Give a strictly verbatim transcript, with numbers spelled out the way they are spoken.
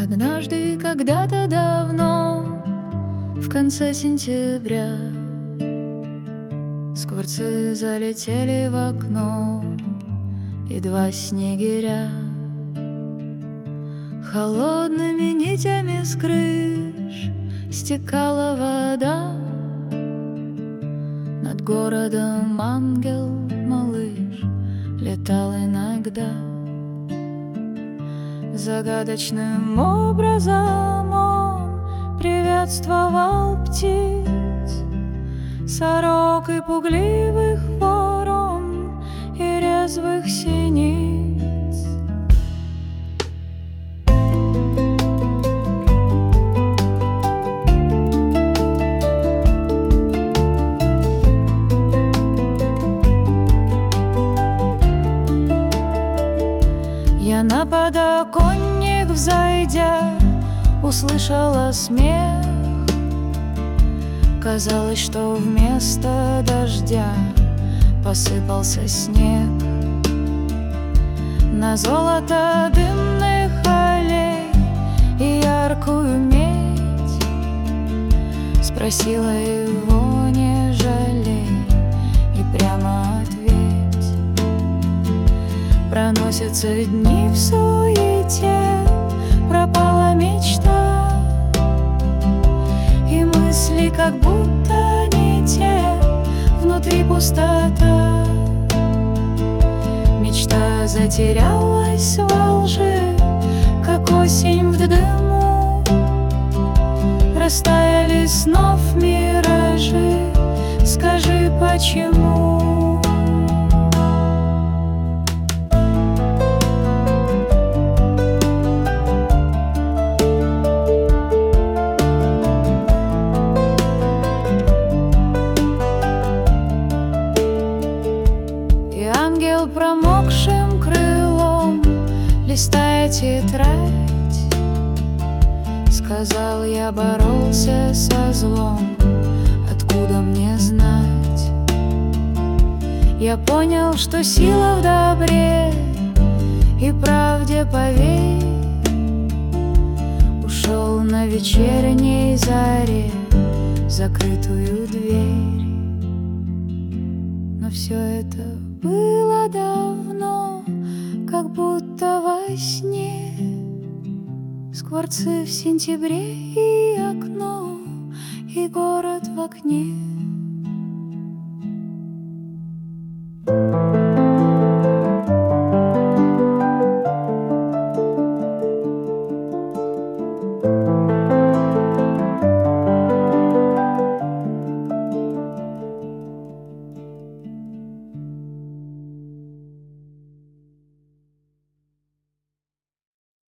Однажды, когда-то давно, в конце сентября, скворцы залетели в окно, и два снегиря. Холодными нитями с крыш стекала вода. Над городом ангел-малыш летал иногда. Загадочным образом он приветствовал птиц, сорок и пугливых ворон и резвых синиц. Я на подоконник взойдя услышала смех. Казалось, что вместо дождя посыпался снег. На золото дымных аллей и яркую медь спросила его, не жалей, и прямо ответь. Проносятся дни в суете, пропала мечта, и мысли как будто не те, внутри пустота. Мечта затерялась во лжи, как осень в дыму. Растаяли снов миражи, скажи, почему? Ангел промокшим крылом, листая тетрадь, сказал: я боролся со злом, откуда мне знать? Я понял, что сила в добре и правде, поверь. Ушел на вечерней заре в закрытую дверь. Но все это было давно, как будто во сне. Скворцы в сентябре и окно, и город в окне.